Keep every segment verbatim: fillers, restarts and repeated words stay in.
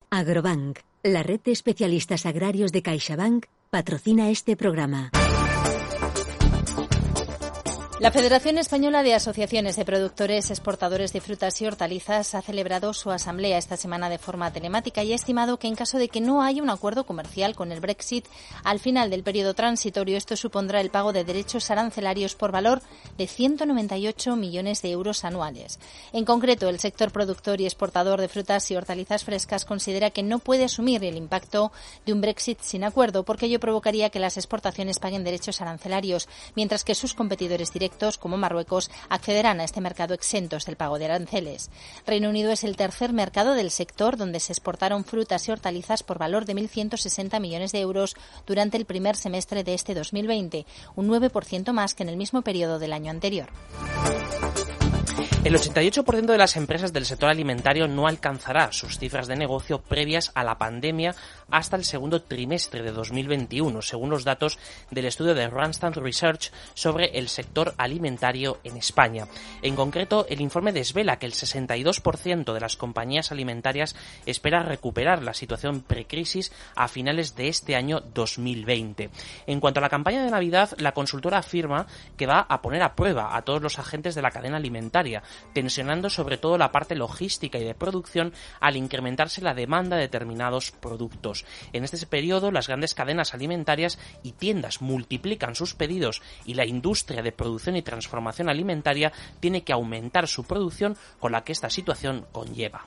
Agrobank, la red de especialistas agrarios de CaixaBank, patrocina este programa. La Federación Española de Asociaciones de Productores Exportadores de Frutas y Hortalizas ha celebrado su asamblea esta semana de forma telemática y ha estimado que en caso de que no haya un acuerdo comercial con el Brexit, al final del periodo transitorio esto supondrá el pago de derechos arancelarios por valor de ciento noventa y ocho millones de euros anuales. En concreto, el sector productor y exportador de frutas y hortalizas frescas considera que no puede asumir el impacto de un Brexit sin acuerdo, porque ello provocaría que las exportaciones paguen derechos arancelarios, mientras que sus competidores directos como Marruecos accederán a este mercado exentos del pago de aranceles. Reino Unido es el tercer mercado del sector donde se exportaron frutas y hortalizas por valor de mil ciento sesenta millones de euros durante el primer semestre de este dos mil veinte, un nueve por ciento más que en el mismo periodo del año anterior. El ochenta y ocho por ciento de las empresas del sector alimentario no alcanzará sus cifras de negocio previas a la pandemia hasta el segundo trimestre de dos mil veintiuno, según los datos del estudio de Randstad Research sobre el sector alimentario en España. En concreto, el informe desvela que el sesenta y dos por ciento de las compañías alimentarias espera recuperar la situación precrisis a finales de este año dos mil veinte. En cuanto a la campaña de Navidad, la consultora afirma que va a poner a prueba a todos los agentes de la cadena alimentaria, tensionando sobre todo la parte logística y de producción al incrementarse la demanda de determinados productos. En este periodo, las grandes cadenas alimentarias y tiendas multiplican sus pedidos y la industria de producción y transformación alimentaria tiene que aumentar su producción, con la que esta situación conlleva.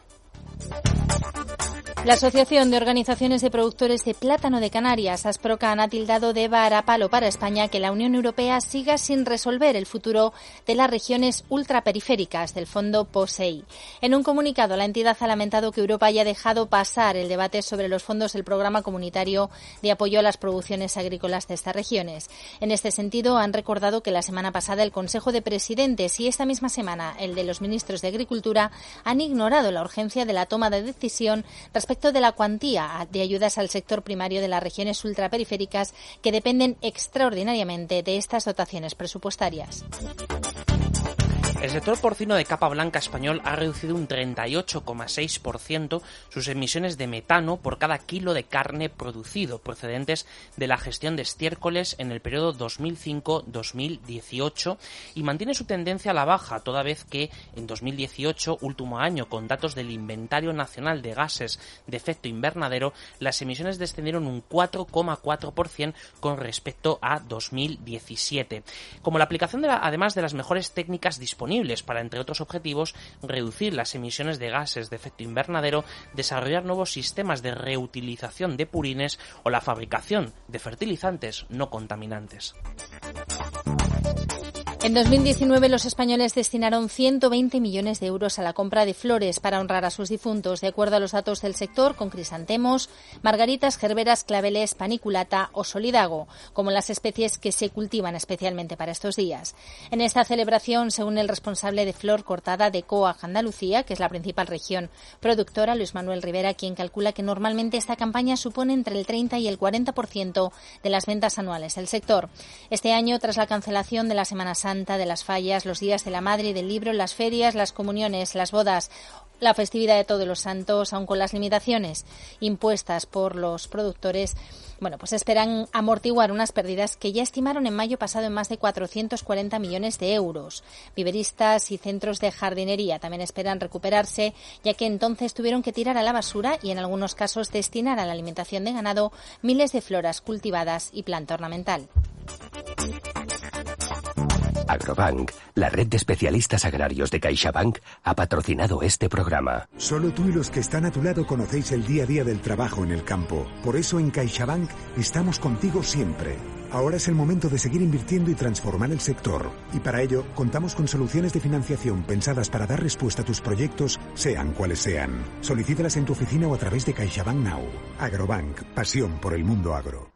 La Asociación de Organizaciones de Productores de Plátano de Canarias, Asprocan, ha tildado de varapalo para España que la Unión Europea siga sin resolver el futuro de las regiones ultraperiféricas del fondo POSEI. En un comunicado, la entidad ha lamentado que Europa haya dejado pasar el debate sobre los fondos del programa comunitario de apoyo a las producciones agrícolas de estas regiones. En este sentido, han recordado que la semana pasada el Consejo de Presidentes y esta misma semana el de los ministros de Agricultura han ignorado la urgencia de la toma de decisión respecto de la cuantía de ayudas al sector primario de las regiones ultraperiféricas, que dependen extraordinariamente de estas dotaciones presupuestarias. El sector porcino de capa blanca español ha reducido un treinta y ocho coma seis por ciento sus emisiones de metano por cada kilo de carne producido, procedentes de la gestión de estiércoles en el periodo dos mil cinco a dos mil dieciocho, y mantiene su tendencia a la baja, toda vez que en dos mil dieciocho, último año con datos del Inventario Nacional de Gases de Efecto Invernadero, las emisiones descendieron un cuatro coma cuatro por ciento con respecto a dos mil diecisiete. Como la aplicación de la, además de las mejores técnicas disponibles para, entre otros objetivos, reducir las emisiones de gases de efecto invernadero, desarrollar nuevos sistemas de reutilización de purines o la fabricación de fertilizantes no contaminantes. En dos mil diecinueve los españoles destinaron ciento veinte millones de euros a la compra de flores para honrar a sus difuntos, de acuerdo a los datos del sector, con crisantemos, margaritas, gerberas, claveles, paniculata o solidago, como las especies que se cultivan especialmente para estos días. En esta celebración, según el responsable de flor cortada de Coag Andalucía, que es la principal región productora, Luis Manuel Rivera, quien calcula que normalmente esta campaña supone entre el treinta y el cuarenta por ciento de las ventas anuales del sector. Este año, tras la cancelación de la Semana Santa, de las fallas, los días de la madre y del libro, las ferias, las comuniones, las bodas, la festividad de Todos los Santos, aun con las limitaciones impuestas por los productores, bueno, pues esperan amortiguar unas pérdidas que ya estimaron en mayo pasado en más de cuatrocientos cuarenta millones de euros. Viveristas y centros de jardinería también esperan recuperarse, ya que entonces tuvieron que tirar a la basura y en algunos casos destinar a la alimentación de ganado miles de floras cultivadas y planta ornamental. Agrobank, la red de especialistas agrarios de CaixaBank, ha patrocinado este programa. Solo tú y los que están a tu lado conocéis el día a día del trabajo en el campo. Por eso en CaixaBank estamos contigo siempre. Ahora es el momento de seguir invirtiendo y transformar el sector. Y para ello, contamos con soluciones de financiación pensadas para dar respuesta a tus proyectos, sean cuales sean. Solicítalas en tu oficina o a través de CaixaBank Now. Agrobank, pasión por el mundo agro.